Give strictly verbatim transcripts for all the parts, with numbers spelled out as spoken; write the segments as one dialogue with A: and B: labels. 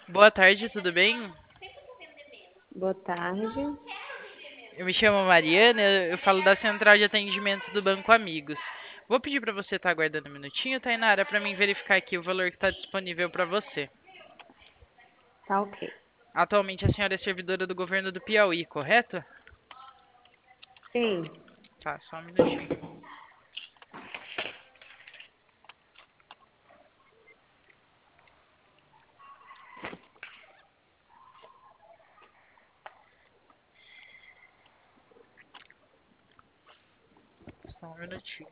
A: Boa tarde, tudo bem?
B: Boa tarde.
A: Eu me chamo Mariana, eu falo da Central de Atendimento do Banco Amigos. Vou pedir para você estar aguardando um minutinho, Tainara, para mim verificar aqui o valor que está disponível para você.
B: Tá ok.
A: Atualmente a senhora é servidora do governo do Piauí, correto?
B: Sim.
A: Tá, só um minutinho. Só um minutinho.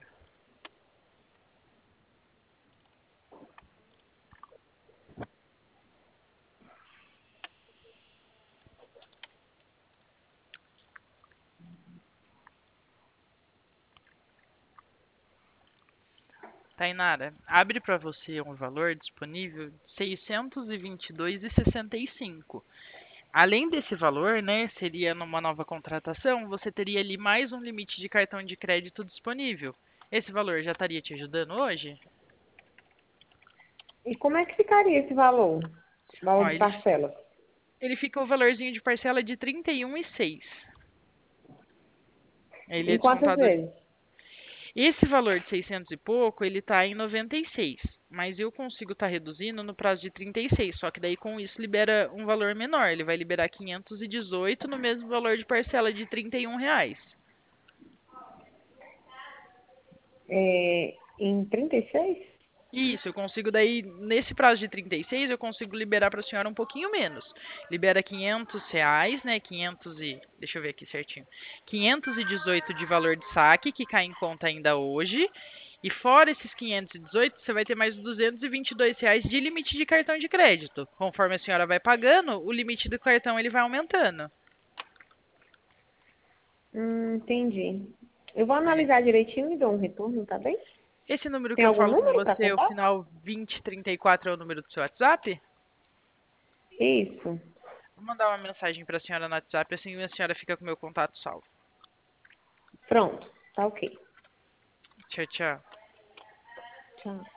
A: Tainara, abre para você um valor disponível de seiscentos e vinte e dois e sessenta e cinco. Além desse valor, né, seria numa nova contratação, você teria ali mais um limite de cartão de crédito disponível. Esse valor já estaria te ajudando hoje?
B: E como é que ficaria esse valor? Valor
A: Ó,
B: de
A: ele,
B: parcelas?
A: ele fica o valorzinho de parcela de trinta e um e seis. Ele é
B: Em quantas
A: descontado.
B: vezes?
A: Esse valor de seiscentos e pouco, ele tá em noventa e seis, mas eu consigo estar reduzindo no prazo de trinta e seis, só que daí com isso libera um valor menor, ele vai liberar quinhentos e dezoito no mesmo valor de parcela de trinta e um reais.
B: É, em trinta e seis?
A: Isso, eu consigo daí, nesse prazo de trinta e seis, eu consigo liberar para a senhora um pouquinho menos. Libera quinhentos reais, né? quinhentos e, deixa eu ver aqui certinho. quinhentos e dezoito de valor de saque, que cai em conta ainda hoje. E fora esses quinhentos e dezoito, você vai ter mais duzentos e vinte e dois reais de limite de cartão de crédito. Conforme a senhora vai pagando, o limite do cartão ele vai aumentando.
B: Hum, entendi. Eu vou
A: É.
B: analisar direitinho e dou um retorno, tá bem?
A: Esse número que
B: Tem
A: eu
B: algum
A: falo com
B: número para
A: você, o
B: contar?
A: final vinte e trinta e quatro, é o número do seu WhatsApp?
B: Isso.
A: Vou mandar uma mensagem para a senhora no WhatsApp, assim a senhora fica com o meu contato salvo.
B: Pronto. Tá ok.
A: Tchau, tchau.
B: Tchau.